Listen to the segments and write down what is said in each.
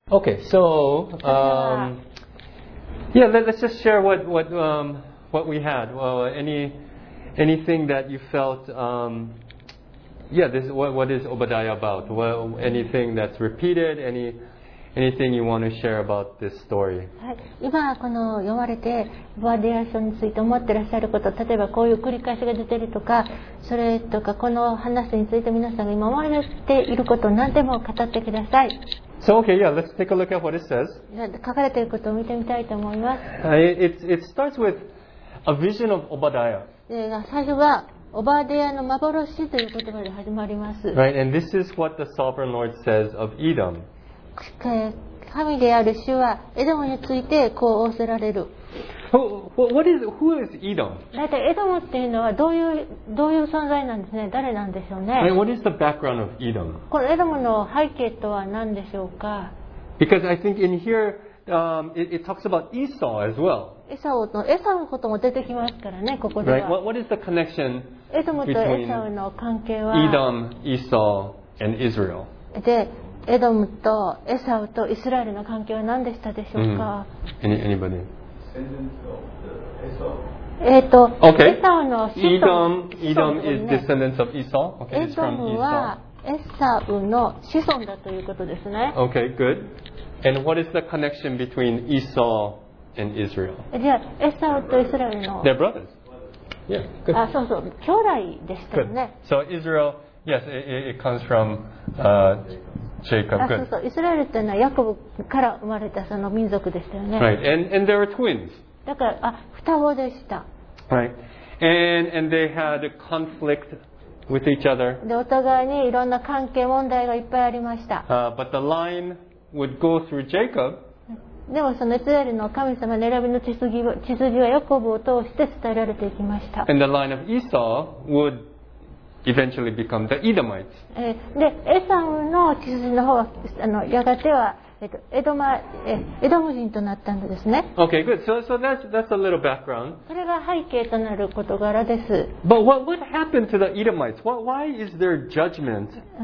Okay, so let's just share what we had. Anything that you felt. This is what is Obadiah about? Anything that's repeated? Anything you want to share about this story? はい、今この読まれてオバディア書について思ってらっしゃること、例えばこういう繰り返しが出ているとか、それとかこの話について皆さんが今思いっていることを何でも語ってください。 So let's take a look at what it says. 書かれていることを見てみたいと思います。 It starts with a vision of Obadiah. 最初はオバディアの幻という言葉で始まります。 Right, and this is what the sovereign Lord says of Edom. 神である主はエドムについてこう仰せられる。 Who is Edom? だいたいエドムっていうのはどういう存在なんですね。誰なんでしょうね。 What is the background of Edom? このエドムの背景とは何でしょうか。 Because I think in here it talks about Esau as well. エサウのことも出てきますからね、ここでは。 Right? What is the connection エドムとエサウの関係は Edom, Esau, and Israel? で、エドムとエサウとイスラエルの関係は何でしたでしょうか。 Anybody? エサウの子孫。 Edom is descendants of Esau. Okay, エ it's ド from ム Esau. はエサウの子孫だということですね。 Okay, good. And what is the connection between Esau and Israel? じゃあエサウとイスラエルの They're brothers. Yeah, good. そう兄弟でしたよね。 So Israel, yes, it comes from Jacob. そうイスラエルというのはヤコブから生まれたその民族でしたよね。 Right, and they were twins. だから双子でした。 Right, and they had a conflict with each other. でお互いにいろんな関係問題がいっぱいありました。 But the line would go through Jacob. でもそのイスラエルの神様の選びの血筋はヤコブを通して伝えられていきました。 And the line of Esau would eventually become the Edomites. でエサウの血筋の方はやがてはエドム人となったんですね。 Okay, good. So that's a little background. それが背景となる事柄です。 But what happened to the Edomites? Why is there judgment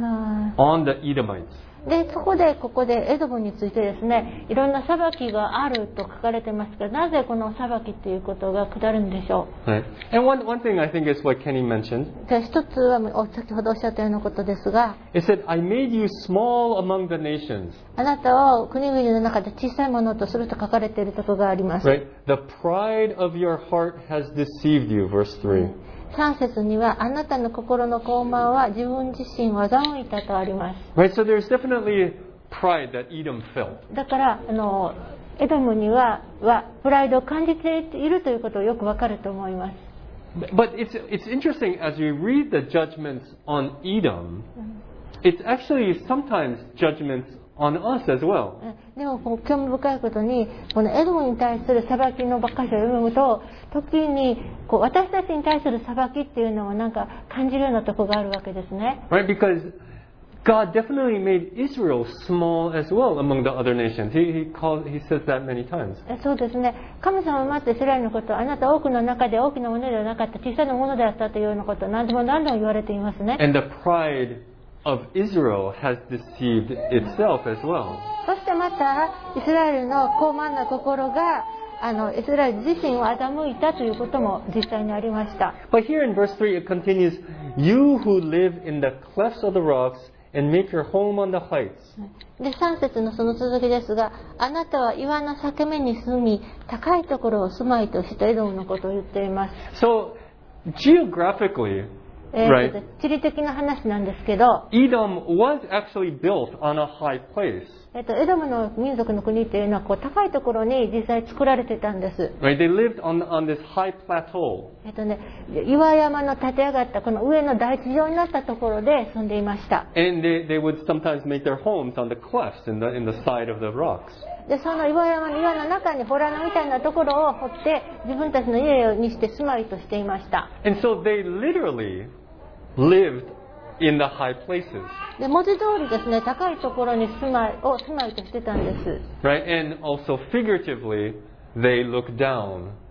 on the Edomites? でここでエドムについてですね、いろんな裁きがあると書かれてますが、なぜこの裁きということが下るんでしょう。 Right. And one thing I think is what Kenny mentioned. 一つは先ほどおっしゃったようなことですが、 It said, "I made you small among the nations." あなたを国々の中で小さいものとすると書かれているところがあります。 Right. The pride of your heart has deceived you. Verse 3. 3節にはあなたの心の傲慢は自分自身を欺いたとあります。 Right. So there's definitely pride that Edom felt. だからエドムにはプライドを感じているということをよくわかると思います。 But it's interesting as you read the judgments on Edom. It's actually sometimes judgments on us as well. でも興味深いことにこのエドムに対する裁きのばっかりを読むと、時に私たちに対する裁きっていうのをなんか感じるようなところがあるわけですね。 Right? Because God definitely made Israel small as well among the other nations. He says that many times. そうですね。神様はまたイスラエルのことをあなた多くの中で大きなものではなかった、小さなものであったというようなことを何度も言われていますね。 And the pride of Israel has deceived itself as well. そしてまたイスラエルの傲慢な心がイスラエル自身を欺いたということも実際にありました。 But here in verse 3 it continues, "You who live in the clefts of the rocks and make your home on the heights." で3節のその続きですが、あなたは岩の裂け目に住み、高いところを住まいとしたエドムのことを言っています。 So geographically, right? 地理的な話なんですけど、 Edom was actually built on a high place. エドムの民族の国っていうのは高いところに実際作られてたんです。 Right? They lived on this high plateau. 岩山の立て上がったこの上の大地上になったところで住んでいました。 And they would sometimes make their homes on the clefts in the side of the rocks. でその岩の中に洞穴みたいなところを掘って自分たちの家にして住まいとしていました。 And so they literally lived in the high places. で文字通りですね、高いところに住まいとしてたんです。 Right? And also figuratively, they looked down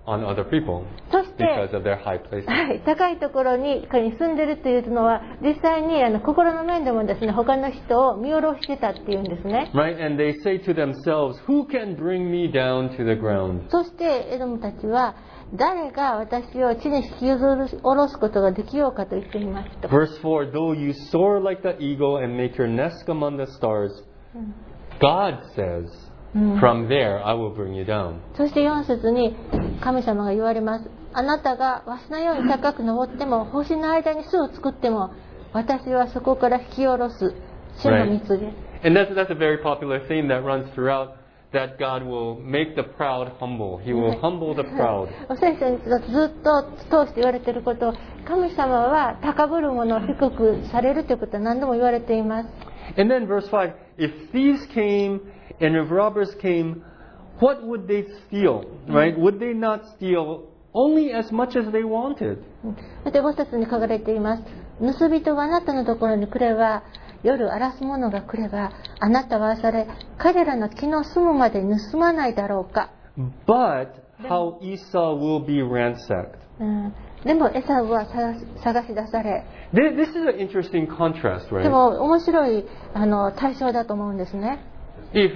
on other people そして because of their high places. はい、高いところに住んでるというのは実際に心の面でもですね他の人を見下ろしてたっていうんですね。 Right? And they say to themselves, who can bring me down to the ground? そしてエドムたちは誰が私を地に引き下ろすことができようかと言っていますと。 Verse 4, though you soar like the eagle and make your nest among the stars, God says, from there I will bring you down. そして4節に神様が言われます。あなたが鷲のように高く登っても星の間に巣を作っても私はそこから引き下ろす主の蜜です。 And that's a very popular theme that runs throughout, that God will make the proud humble. He will humble the proud. 聖書にずっと通して言われていること、神様は高ぶる者を低くされるということは何度も言われています。 And then verse 5, if thieves came and if robbers came, what would they steal? Right? Would they not steal only as much as they wanted? で5節に書かれています。盗人があなたのところに来れば、夜荒らす者が来れば、あなたはあされ、彼らの木の住むまで盗まないだろうか。 But how Esau will be ransacked. でもエサウは探し出され。 This is an interesting contrast, で right? も面白い対象だと思うんですね。 If,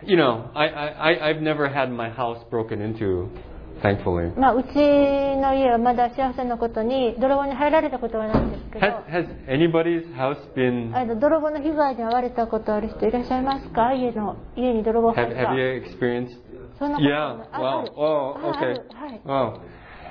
I've never had my house broken into, thankfully. うちの家はまだ幸せなことに泥棒に入られたことはないんですけど、 Has anybody's house been... 泥棒の被害に遭われたことある人いらっしゃいますか？家に泥棒入った。 Have you experienced? そんなこと Yeah. あ Wow. る Oh, あ okay. るはい。 Wow.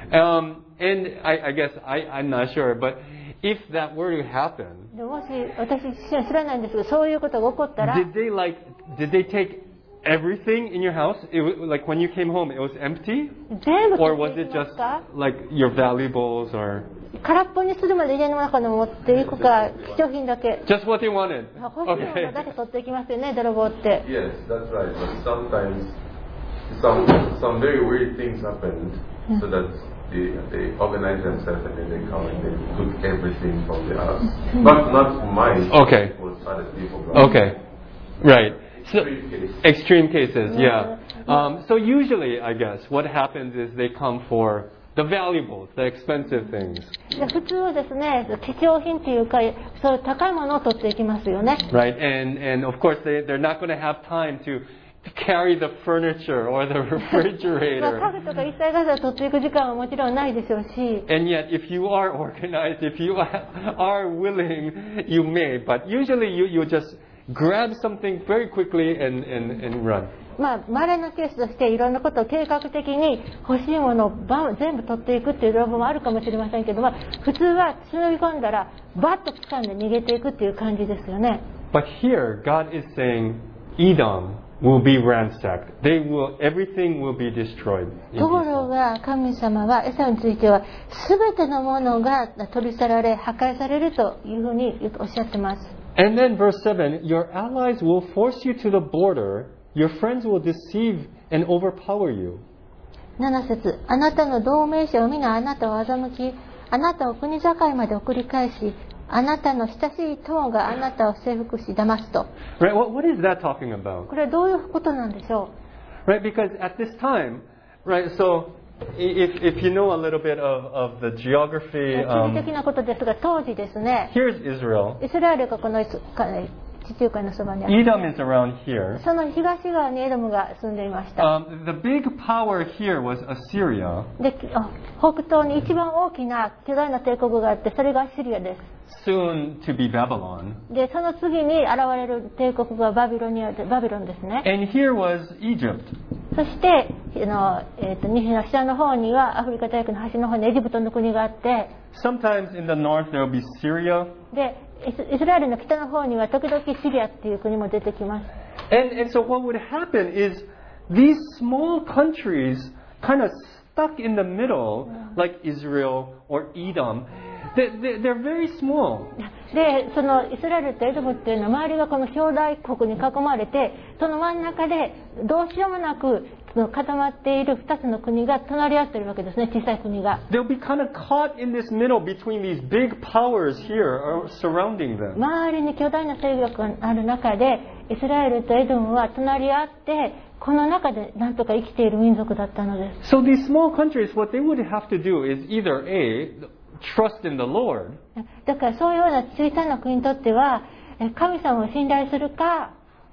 And I guess I'm not sure, but if that were to happen, でもし私自身は知らないんですけど、そういうことが起こったら、 did they take everything in your house? Like when you came home, it was empty? 全部 Or 取 was ってい it きます just か？ like your valuables or 空っぽにするまで家の中に持っていくか、貴重品だけ。 just what they wanted? 欲しいものだけ取っていきますよね、泥棒って。 Yes, that's right. But sometimes some very weird things happened, so that they organized themselves and then they come and they took everything from the house. But not mine. Okay. It was other people. Okay. Right. So, Extreme case. extreme cases, yeah. So usually, I guess, what happens is they come for the valuables, the expensive things. で普通はですね、貴重品っていうか、そういう高いものを取っていきますよね。 Right? And of course, they're not going to have time to carry the furniture or the 家 refrigerator. 具とか一切ガサ取っていく時間はもちろんないでしょうし。 And yet, if you are organized, if you are willing, you may. But usually, you just grab something very quickly and run. 稀なケースとしていろんなことを計画的に欲しいものを全部取っていくっていう泥棒もあるかもしれませんけど、普通は忍び込んだらバッと掴んで逃げていくっていう感じですよね。 But here, God is saying, Edom will be ransacked. Everything will be destroyed. in ところ Esau. が神様はエサウについては全てのものが取り去られ破壊されるというふうにおっしゃってます。 And then verse 7, your allies will force you to the border, your friends will deceive and overpower you. 7節、あなたの同盟者は皆あなたを欺き、あなたを国境まで送り返し、あなたの親しい友があなたを征服し騙すと。 Right? What is that talking about? これはどういうことなんでしょ Right? Because at this time, right, so if you know a little bit of the う？ geography, 地理的なことですが、当時ですね、 here's Israel. イスラエルがこの地中海のそばにある。 Edom is around here. その東側にエドムが住んでいました。 The big power here was Assyria. で、北東に一番大きな巨大な帝国があって、それがアッシリアです。 Soon to be Babylon. で、その次に現れる帝国がバビロンですね。 And here was Egypt. そして西の北の方にはアフリカ大陸の端の方にエジプトの国があって、 Sometimes in the north there will be Syria. でイスラエルの北の方には時々シリアっていう国も出てきます。 And so what would happen is these small countries kind of stuck in the middle, like Israel or Edom. They're very small. でそのイスラエルとエドムっていうのは周りがこの兄弟国に囲まれて、その真ん中でどうしようもなく固まっている2つの国が隣り合っているわけですね、小さい国が。 They'll be kind of caught in this middle between these big powers here surrounding them. 周りに巨大な勢力がある中で、イスラエルとエドムは隣り合って、この中で何とか生きている民族だったのです。 So these small countries, what they would have to do is either A, trust in the Lord. だからそういうような小さな国にとっては、神様を信頼するか、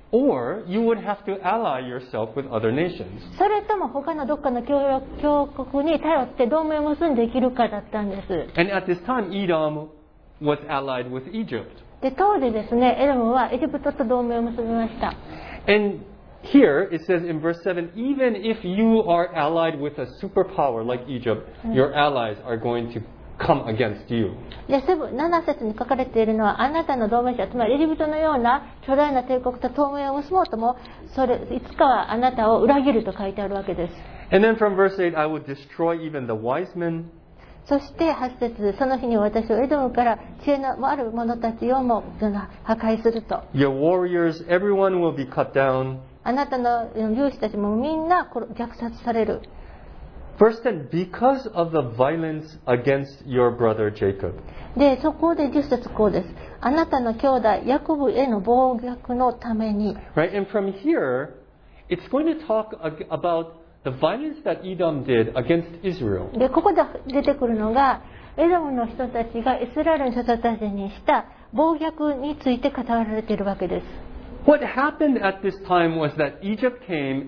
Or you would have to ally yourself with other nations. それとも他のどっかの強国に頼って同盟を結んで生きるかだったんです。 And at this time, Edom was allied with Egypt. で、当時ですね、エドムはエジプトと同盟を結びました。 And here it says in verse 7, even if you are allied with a superpower like Egypt, your allies are going to come against you. で、7節に書かれているのは、あなたの同盟者、つまりエジプトのような巨大な帝国と同盟を結ぼうとも、いつかはあなたを裏切ると書いてあるわけです。 And then from verse 8, I will destroy even the wise men. そして8節、その日に私をエドムから知恵のある者たちをも破壊すると。 Your warriors, everyone will be cut down. あなたの勇士たちもみんな虐殺される。 Verse 10, because of the violence against your brother Jacob. で、そこで10節こうです。あなたの兄弟ヤコブへの暴虐のために。 Right, and from here, it's going to talk about the violence that Edom did against Israel. で、ここで出てくるのが、エドムの人たちがイスラエルの人たちにした暴虐について語られているわけです。 What happened at this time was that Egypt came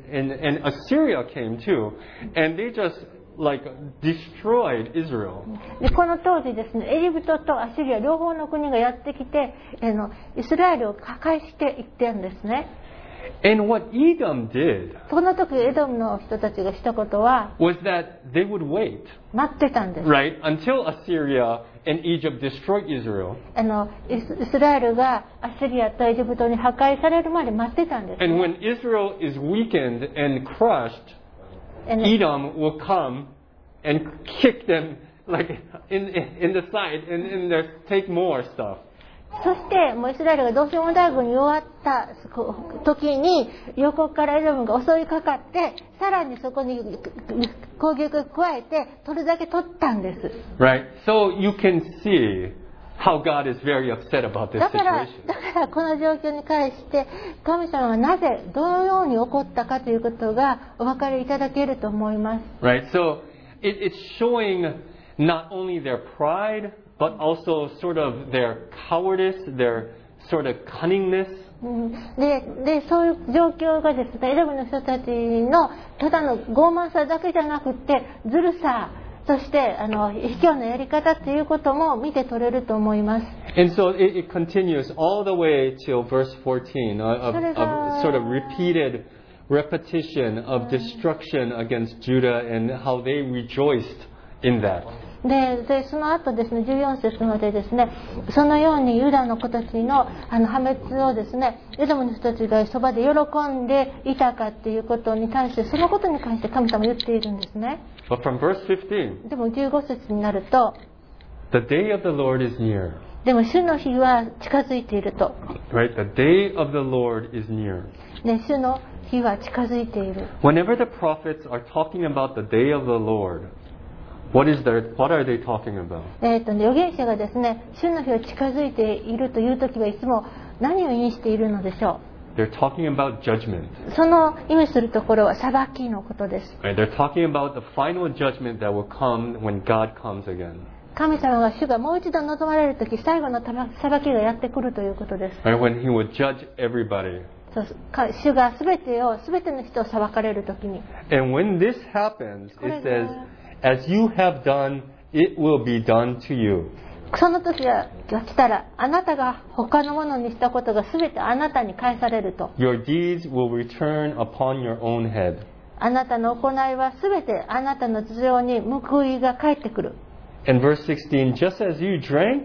and Assyria came too, and they just like destroyed Israel. で、この当時ですね、エジプトとアシリア両方の国がやってきて、イスラエルを破壊していってるんですね。 And what Edom did その時エドムの人たちがしたことは was that they would wait, 待ってたんです。 right, until Assyria and Egypt destroyed Israel. イスラエルがアシリアとエジプトに破壊されるまで待ってたんです、ね。 And when Israel is weakened and crushed, Edom will come and kick them like in the side and take more stuff. そしてもうイスラエルがどうしようもない軍に弱った時に横からエドムが襲いかかってさらにそこに攻撃を加えて取るだけ取ったんです。 Right. So you can see how God is very upset about this だか situation. らこの状況に関して神様がなぜどのように起こったかということがお分かりいただけると思います。 Right. So it's showing not only their pride, but also sort of their cowardice, their sort of cunningness. でそういう状況がですね、エドムの人たちのただの傲慢さだけじゃなくてずるさ、そして卑怯なやり方ということも見て取れると思います。 And so it continues all the way till verse 14 of sort of repeated repetition of destruction against Judah and how they rejoiced in that. でその後ですね、14節までですね、そのようにユダの子たちの破滅をですね、エドムの人たちがそばで喜んでいたかっていうことに対して、そのことに関して神様は言っているんですね。 But from verse 15, でも15節になると、 the day of the Lord is near. でも主の日は近づいていると。 Right? The day of the Lord is near. ね、主の日は近づいている。 Whenever the prophets are talking about the day of the Lord, what are they talking about? 預言者がですね、主の日が近づいているというときはいつも何を意味しているのでしょう。 They're talking about judgment. その意味するところは裁きのことです。 Right? They're talking about the final judgment that will come when God comes again. 神様が主がもう一度望まれるとき、最後の裁きがやってくるということです。 Right? When He will judge everybody. 主が全ての人を裁かれるときに。 And when this happens, it says, as you have done, it will be done to you. その時が来たら、あなたが他のものにしたことが全てあなたに返されると。 Your deeds will return upon your own head. あなたの行いは全てあなたの頭上に報いが返ってくる。 And verse 16, just as you drank,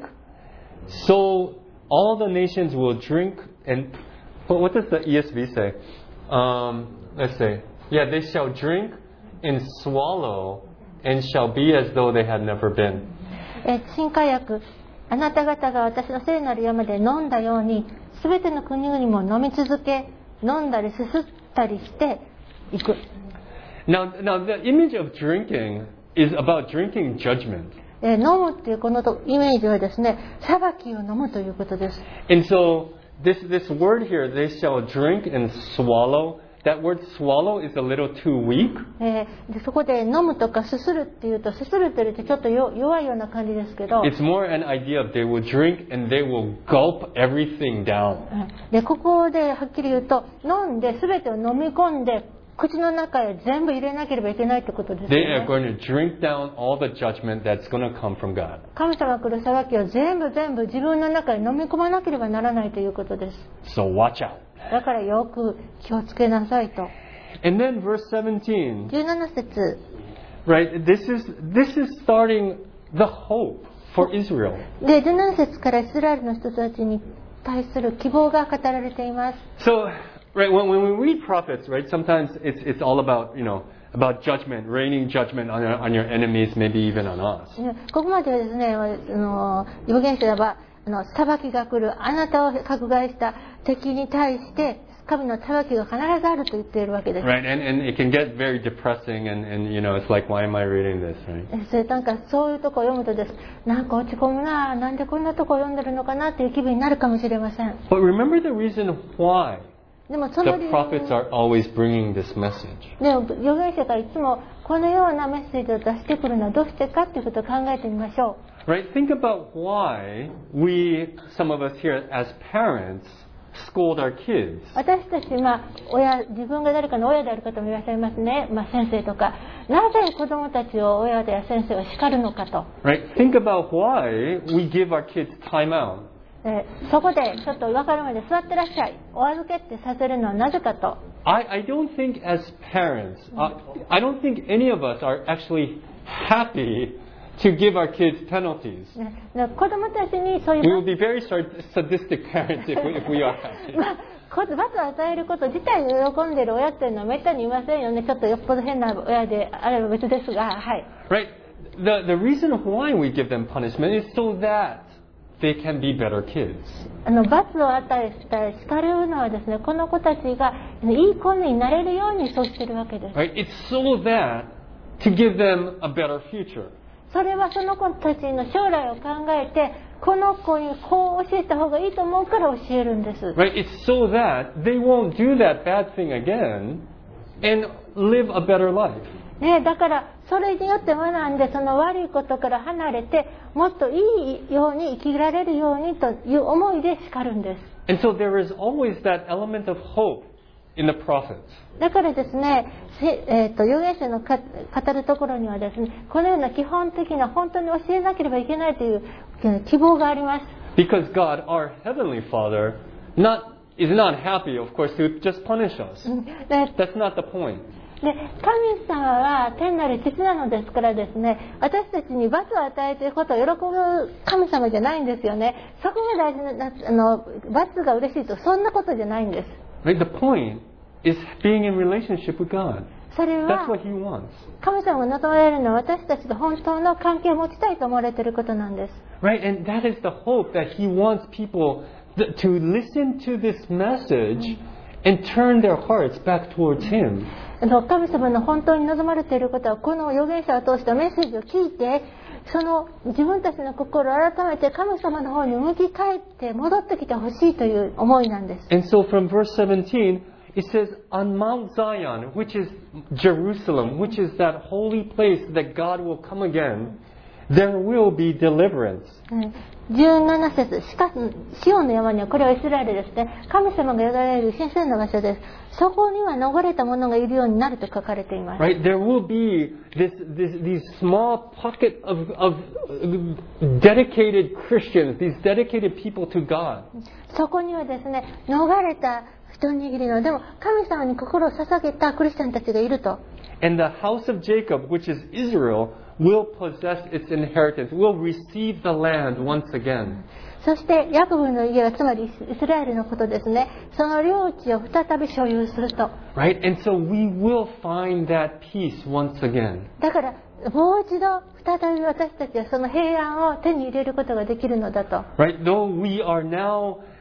so all the nations will drink. And what does the ESV say? Let's say, yeah, they shall drink and swallow and shall be as though they had never been. 新海訳、あなた方が私の聖なる山で飲んだように、すべての国々も飲み続け、飲んだりすすったりして、 いく。 Now, the image of drinking is about drinking judgment. 飲むっていうこのイメージはですね、裁きを飲むということです。 And so, this word here, they shall drink and swallow. That word swallow is a little too weak. でそこで飲むとかすするっていうと、すするって言うとちょっと弱いような感じですけど、 It's more an idea of they will drink and they will gulp everything down. でここではっきり言うと、飲んで全てを飲み込んで口の中へ全部入れなければいけないってことですよ They are ね。 going to drink down all the judgment that's going to come from God. 神様が来る裁きを全部自分の中へ飲み込まなければならないということです。 So watch out. だからよく気をつけなさいと。 And then verse 17, 17節 right? This is starting the hope for Israel. で、17節からイスラエルの人たちに対する希望が語られています。 So, right, when we read prophets, right, sometimes it's all about, about judgment, raining judgment on your enemies, maybe even on us. ここまではですね、預言者は裁きが来る、あなたを迫害した敵に対して神の裁きが必ずあると言っているわけです。 Right, and it can get very depressing, and it's like, why am I reading this, right? それなんかそういうとこを読むとです、なんか落ち込むな、なんでこんなとこを読んでるのかなっていう気分になるかもしれません。 But remember the reason why でもその the 理由 prophets are always bringing this message. でも預言者がいつもこのようなメッセージを出してくるのはどうしてかっていうことを考えてみましょう。 Right? Think about why some of us here as parents, scold our kids. 私たち、自分が誰かの親である方もいらっしゃいますね。先生とか。なぜ子供たちを親や先生は叱るのかと。 Right? Think about why we give our kids time out. そこでちょっと分かるまで座ってらっしゃい。お預けってさせるのはなぜかと。 I don't think as parents, I don't think any of us are actually happy to give our kids penalties. 子供たちにそうい We う will be very sadistic parents if we are happy. 罰を与えること自体を喜んでいる親っていうのはめったにいませんよね。ちょっとよっぽど変な親であれば別ですが、はい。 Right? The reason why we give them punishment is so that they can be better kids. 罰を与えたり叱るのはですね、この子たちがいい子になれるようにそうしてるわけです。 Right? It's so that to give them a better future. それはその子たちの将来を考えて、この子にこう教えた方がいいと思うから教えるんです。 Right? It's so that they won't do that bad thing again and live a better life. だからそれによって学んでその悪いことから離れてもっといいように生きられるようにという思いで叱るんです。 And so there is always that element of hope in the prophets. だからですね、預言者の語るところにはですね、このような基本的な本当に教えなければいけないという希望があります。 Because God, our Heavenly Father, is not happy, of course, to just punish us. That's not the point. で、神様は天なる父なのですからですね、私たちに罰を与えていることを喜ぶ神様じゃないんですよね。そこが大事な、罰が嬉しいとそんなことじゃないんです。 Right? The point is being in relationship with God. それ That's は what He wants. 神様が望まれるのは私たちと本当の関係を持ちたいと思われていることなんです。 Right? And that is the hope that He wants people to listen to this message and turn their hearts back towards Him. 神様の本当に望まれていることはこの預言者を通したメッセージを聞いてその自分たちの心を改めて神様の方に向き返って戻ってきてほしいという思いなんです。 And so from verse 17, it says, on Mount Zion, which is Jerusalem, which is that holy place that God will come again, there will be deliverance. 17節、しかしシオンの山には、これはイスラエルですね、神様が宿られる神聖な場所です。そこには逃れた者がいるようになると書かれています。 Right? There will be these small pocket of dedicated Christians, these dedicated people to God. そこにはですね、逃れた一握りの、でも神様に心を捧げたクリスチャンたちがいると。 And the house of Jacob, which is Israel, will possess its inheritance, will receive the land once again. そしてヤコブの家はつまりイスラエルのことですね。その領地を再び所有すると。 Right? And so we will find that peace once again. だからもう一度再び私たちはその平安を手に入れることができるのだと。 Right? Though we are now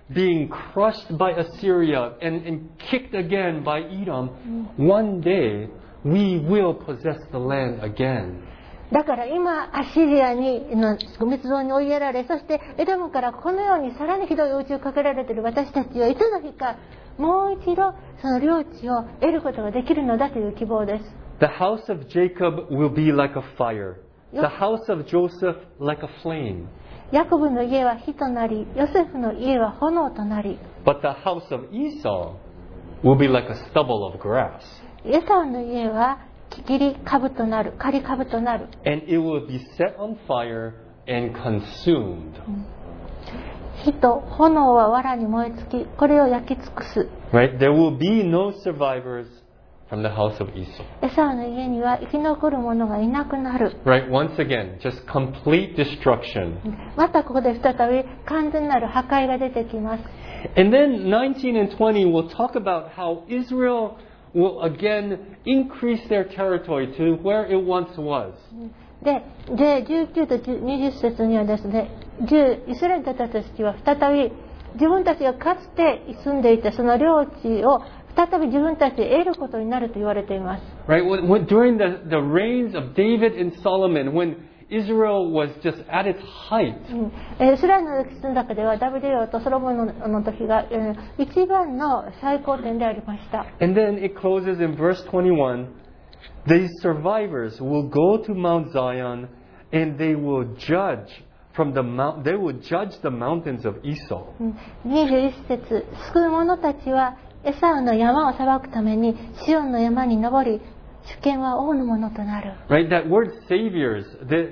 being crushed by Assyria and kicked again by Edom, one day we will possess the land again. だから今アシリアに滅亡に追いやられ、そしてエドムからこのようにさらにひどい打ちをかけられている私たちはいつの日かもう一度その領地を得ることができるのだという希望です。 The house of Jacob will be like a fire. The house of Joseph like a flame. ヤコブの家は火となり、ヨセフの家は炎となり、 But the house of Esau will be like a stubble of grass. エサウの家は切り株となる、刈り株となる。 And it will be set on fire and consumed. 火と炎は藁に燃え尽き、これを焼き尽くす。 Right? There will be no survivors from the house of Esau. エサウの家には生き残る者がいなくなる。 Right? Once again, just complete destruction. またここで再び完全なる破壊が出てきます。 And then 19 and 20 will talk about how Israel will again increase their territory to where it once was. で、19と20節にはですね、イスラエルの方たちは再び自分たちがかつて住んでいたその領地を再び自分たちで得ることになると言われています。 Right? During the reigns of David and Solomon, when Israel was just at its height, イスラエルの歴史の中ではダビデ王とソロモンの時が一番の最高点でありました。 and then it closes in verse 21, these survivors will go to Mount Zion and they will judge the mountains of Esau. 21節、救う者たちはエサウの山を裁くためにシオンの山に登り、主権は王のものとなる。 Right? That word saviors,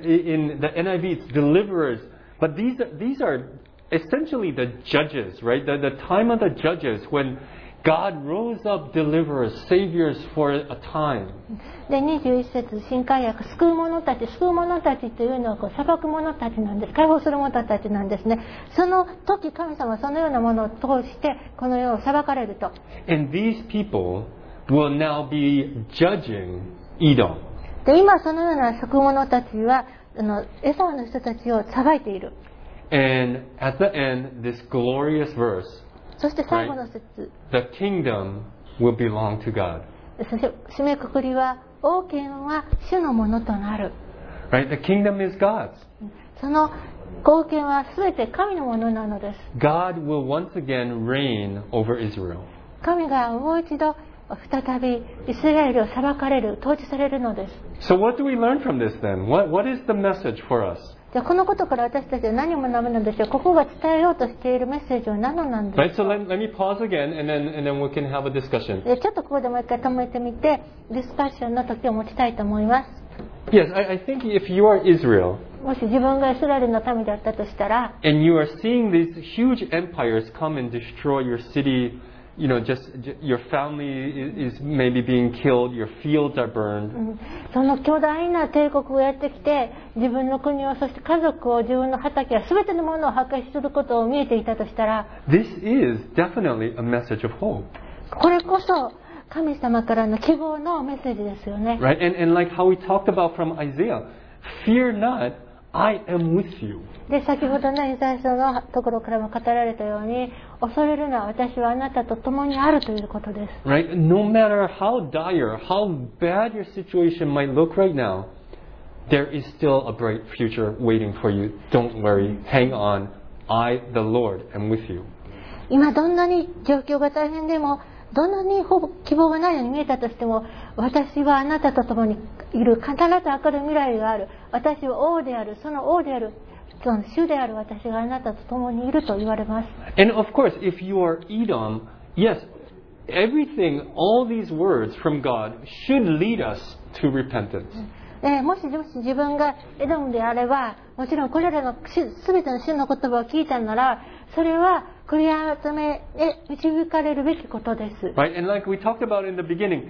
in the NIV it's deliverers, but these are essentially the judges, right? The time of the judges when God rose up deliverers, saviors for a time. で、21節、新海訳、救う者たちというのは裁く者たちなんです。解放する者たちなんですね。その時、神様はそのようなものを通してこの世を裁かれると。 And these people will now be judging Edom. で、今そのような救う者たちはエサウの人たちを裁いている。 And at the end, this glorious verse, そして最後の節、 the kingdom will belong to God. 締めくくりは、王権は主のものとなる。 Right? The kingdom is God's. その王権はすべて神のものなのです。 God will once again reign over Israel. 神がもう一度再びイスラエルを裁かれる、統治されるのです。 So what do we learn from this then? What is the message for us? じゃあこのことから私たちは何を学ぶのでしょう。ここが伝えようとしているメッセージは何なんで Right? しょ So う。 let me pause again and then we can have a discussion. でちょっとここでもう一回止めてみて、ディスカッションの時を持ちたいと思います。 Yes, I think if you are Israel もし自分がイスラエルの民だったとしたら、 and you are seeing these huge empires come and destroy your city, just your family is maybe being killed, your fields are burned. その巨大な帝国がやってきて、自分の国を、そして家族を、自分の畑や全てのものを破壊することを見えていたとしたら、 This is definitely a message of hope. これこそ神様からの希望のメッセージですよね。 Right? And like how we talked about from Isaiah, fear not, I am with you. で、先ほどね、イザヤ書のところからも語られたように、恐れるな、私はあなたと共にあるということです。 Right? No matter how dire, how bad your situation might look right now, there is still a bright future waiting for you. Don't worry. Hang on. I, the Lord, am with you. 今どんなに状況が大変でも、どんなに希望がないように見えたとしても、私はあなたと共にいる。必ず明るい未来がある。私は王である。その王である。その主である私があなたと共にいると言われます。 And of course, if you are Edom, yes, everything, all these words from God should lead us to repentance. もし自分がエドムであれば、もちろんこれらの全ての主の言葉を聞いたなら、それは悔い改めへ導かれるべきことです。 Right? And like we talked about in the beginning,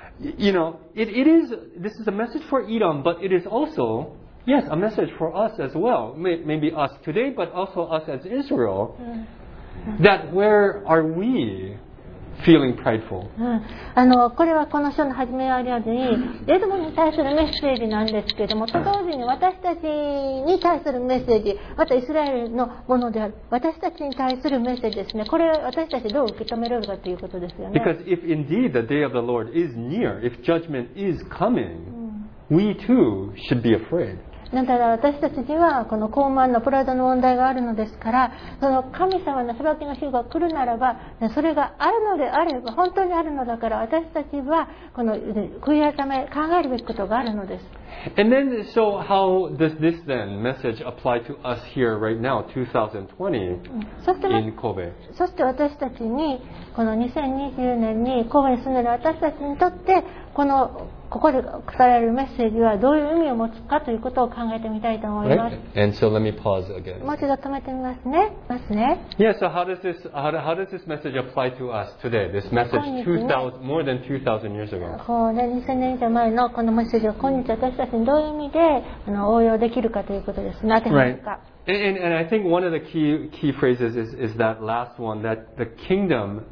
this is a message for Edom, but it is also, yes, a message for us as well. Maybe us today, but also us as Israel. That where are we feeling prideful. これはこの書の始めあるようにエドモンに対するメッセージなんですけれども、と同時に私たちに対するメッセージ、またイスラエルのものである私たちに対するメッセージですね。これ私たちどう受け止められるかということですよね。 Because if indeed the day of the Lord is near, if judgment is coming, we too should be afraid. だから私たちにはこの傲慢のプライドの問題があるのですから、その神様の裁きの日が来るならば、それがあるのであれば、本当にあるのだから、私たちはこの悔い改め考えるべきことがあるのです。 And then, so how does this then message apply to us here right now, 2020, そして in Kobe? そして私たちにこの2020年に神戸に住んでいる私たちにとってここでされるメッセージはどういう意味を持つかということを考えてみたいと思います。 Right? And so let me pause again. もう一度止めてみますね。 Yeah, so how does this message apply to us today? This message more than 2,000 years ago. こうね、2000年以上前のこのメッセージを今日私たちにどういう意味で応用できるかということですね。当てはまるか。 And I think one of the key phrases is that last one, that the kingdom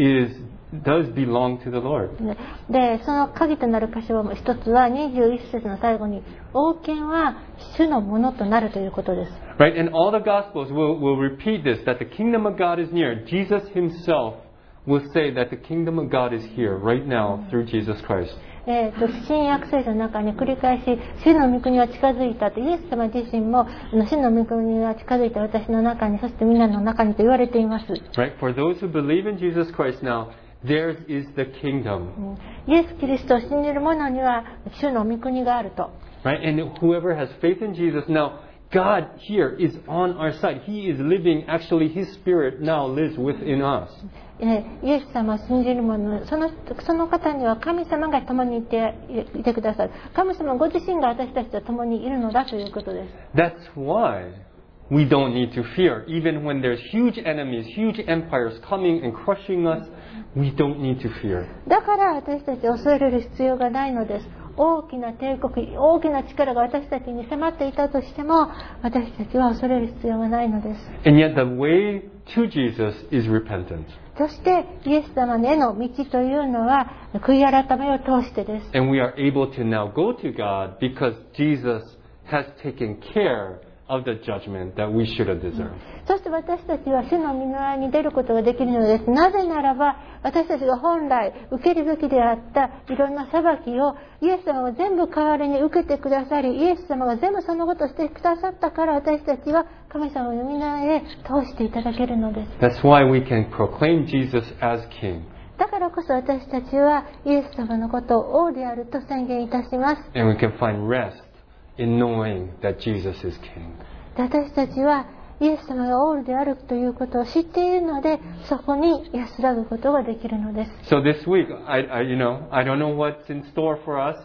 does belong to the Lord. で、その鍵となる箇所は一つは21節の最後に王権は主のものとなるということです。 Right, and all the Gospels will repeat this, that the kingdom of God is near. Jesus himself will say that the kingdom of God is here right now through Jesus Christ. 新約聖書の中に繰り返し主の御国は近づいたと、イエス様自身も主の御国は近づいた私の中に、そして皆の中にと言われています。 Right, for those who believe in Jesus Christ now, theirs is the kingdom. イエス・キリストを信じる者には主の御国があると。 Right, and whoever has faith in Jesus now, God here is on our side. He is living, actually His Spirit now lives within us. イエス様を信じる者、その方には神様が共にいてくださる。神様ご自身が私たちと共にいるのだということです。 That's why we don't need to fear. Even when there's huge enemies, huge empires coming and crushing us, we don't need to fear. だから私たち恐れる必要がないのです。大きな帝国、大きな力が私たちに迫っていたとしても、私たちは恐れる必要がないのです。 And yet the way to Jesus is repentance. そしてイエス様への道というのは悔い改めを通してです。 And we are able to now go to God because Jesus has taken care of the judgment that we should have deserved. そして私たちは主の御前に出ることができるのです。なぜならば私たちが本来受けるべきであったいろんな裁きをイエス様が全部代わりに受けてくださり、イエス様が全部そのことをしてくださったから、私たちは神様の御前へ通していただけるのです。 That's why we can proclaim Jesus as King. だからこそ私たちはイエス様のことを王であると宣言いたします。 And we can find rest in knowing that Jesus is King. 私たちはイエス様が王であるということを知っているので、そこに安らぐことができるのです。 So this week, I don't know what's in store for us.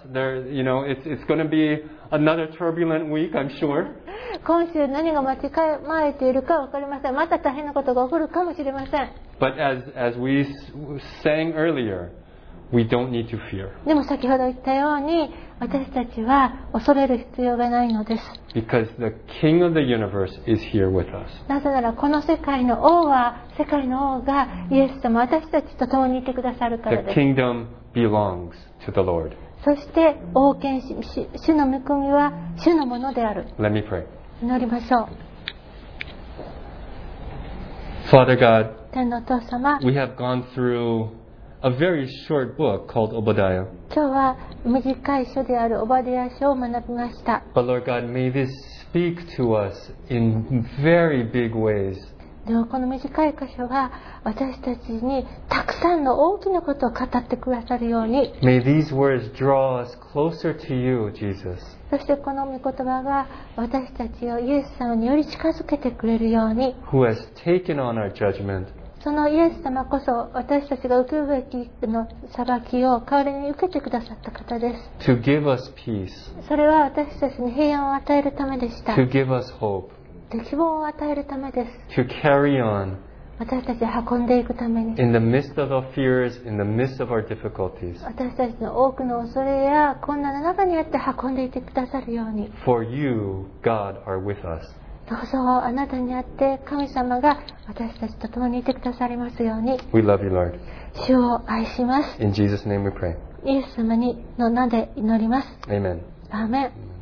It's going to be another turbulent week, I'm sure. 今週何が待ち構えているか分かりません。また大変なことが起こるかもしれません。 But as we sang earlier, we don't need to fear. でも先ほど言ったように、私たちは恐れる必要がないのです。 Because the King of the universe is here with us. なぜならこの世界の王がイエス様、私たちと共にいてくださるから The です。 kingdom belongs to the Lord. そして王権、主の御国は主のものである。 Let me pray. 祈りましょう。 Father God, 天のお父様、 we have gone through a very short book called Obadiah. 今日は短い書であるオバディア書を学びました。 But Lord God, may this speak to us in very big ways. でもこの短い箇所は私たちにたくさんの大きなことを語ってくださるように、 May these words draw us closer to you, Jesus. そしてこの御言葉が私たちをイエス様により近づけてくれるように、 Who has taken on our judgment. そのイエス様こそ私たちが受けるべきの裁きを代わりに受けてくださった方です。 To give us peace. それは私たちに平安を与えるためでした。 To give us hope. で希望を与えるためです。 To carry on 私たちを運んでいくために、 in the midst of our fears, in the midst of our difficulties. 私たちの多くの恐れや困難の中にあって運んでいてくださるように。 For you, God, are with us. どうぞあなたにあって神様が私たちと共にいてくださりますように。 We love you, Lord. 主を愛します。 In Jesus' name we pray. イエス様の名で祈ります。 Amen. アーメン。